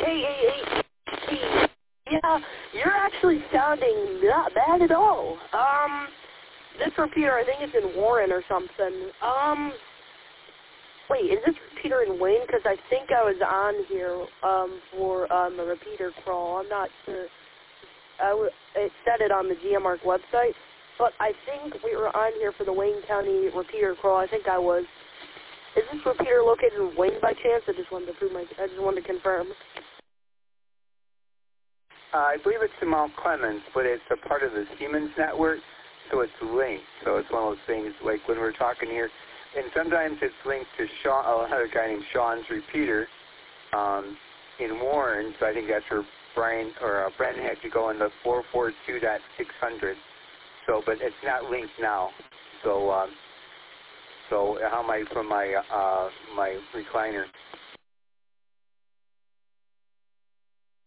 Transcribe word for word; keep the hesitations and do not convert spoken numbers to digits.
hey, hey, hey, hey, yeah, you're actually sounding not bad at all. Um, this repeater, I think it's in Warren or something. Um, wait, is this repeater in Wayne? Because I think I was on here, um, for, um, the repeater crawl. I'm not sure. I w it said it on the G M A R C website, but I think we were on here for the Wayne County repeater crawl. I think I was. Is this repeater located in Wayne by chance? I just wanted to prove my, I just wanted to confirm. Uh, I believe it's in Mount Clemens, but it's a part of the Siemens network, so it's linked. So it's one of those things, like when we're talking here, and sometimes it's linked to Sean, oh, another guy named Sean's repeater um, in Warren, so I think that's where Brian, or uh, Brent had to go in the four forty-two dot six hundred. So, but it's not linked now. So, um, so how am I from my, uh, my recliner?